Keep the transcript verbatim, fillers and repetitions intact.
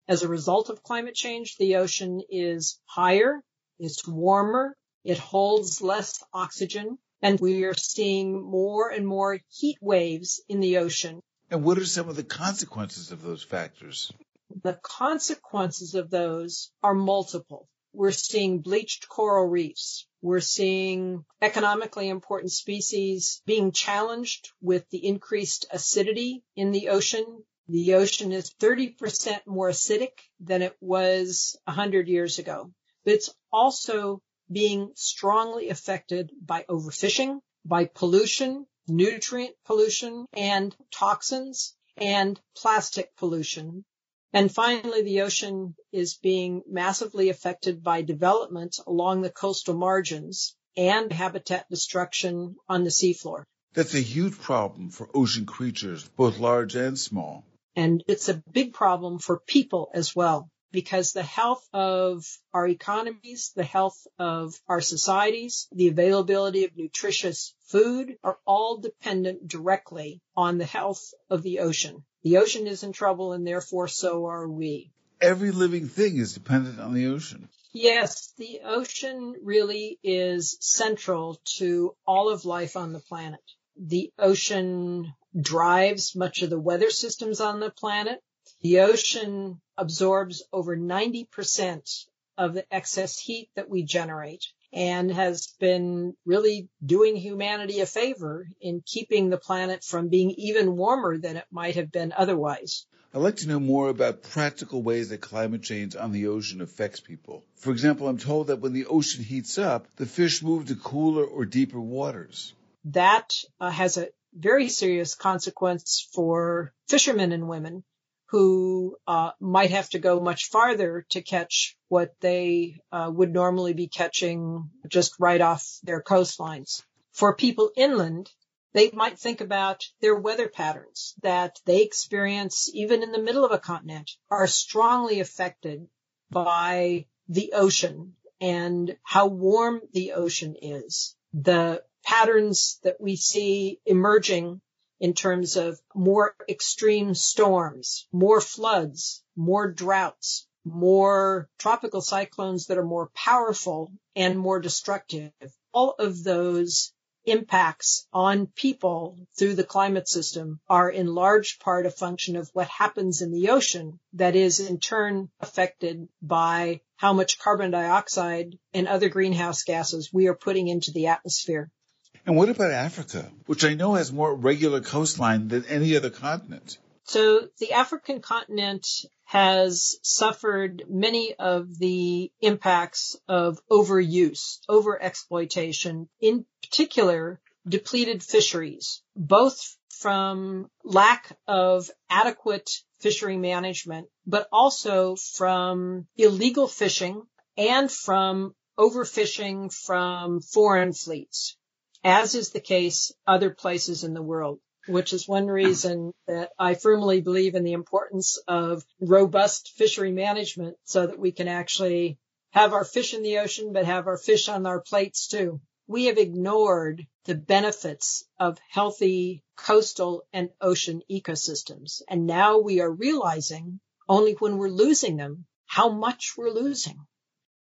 As a result of climate change, the ocean is higher, it's warmer, it holds less oxygen, and we are seeing more and more heat waves in the ocean. And what are some of the consequences of those factors? The consequences of those are multiple. We're seeing bleached coral reefs. We're seeing economically important species being challenged with the increased acidity in the ocean. The ocean is thirty percent more acidic than it was one hundred years ago. But it's also being strongly affected by overfishing, by pollution, nutrient pollution, and toxins, and plastic pollution. And finally, the ocean is being massively affected by development along the coastal margins and habitat destruction on the seafloor. That's a huge problem for ocean creatures, both large and small. And it's a big problem for people as well, because the health of our economies, the health of our societies, the availability of nutritious food are all dependent directly on the health of the ocean. The ocean is in trouble, and therefore so are we. Every living thing is dependent on the ocean. Yes, the ocean really is central to all of life on the planet. The ocean drives much of the weather systems on the planet. The ocean absorbs over ninety percent of the excess heat that we generate and has been really doing humanity a favor in keeping the planet from being even warmer than it might have been otherwise. I'd like to know more about practical ways that climate change on the ocean affects people. For example, I'm told that when the ocean heats up, the fish move to cooler or deeper waters. That uh, has a very serious consequence for fishermen and women who uh, might have to go much farther to catch what they uh, would normally be catching just right off their coastlines. For people inland, they might think about their weather patterns that they experience even in the middle of a continent are strongly affected by the ocean and how warm the ocean is. The patterns that we see emerging in terms of more extreme storms, more floods, more droughts, more tropical cyclones that are more powerful and more destructive. All of those impacts on people through the climate system are in large part a function of what happens in the ocean that is in turn affected by how much carbon dioxide and other greenhouse gases we are putting into the atmosphere. And what about Africa, which I know has more regular coastline than any other continent? So the African continent has suffered many of the impacts of overuse, overexploitation, in particular depleted fisheries, both from lack of adequate fishery management, but also from illegal fishing and from overfishing from foreign fleets, as is the case other places in the world, which is one reason that I firmly believe in the importance of robust fishery management so that we can actually have our fish in the ocean, but have our fish on our plates too. We have ignored the benefits of healthy coastal and ocean ecosystems. And now we are realizing only when we're losing them how much we're losing.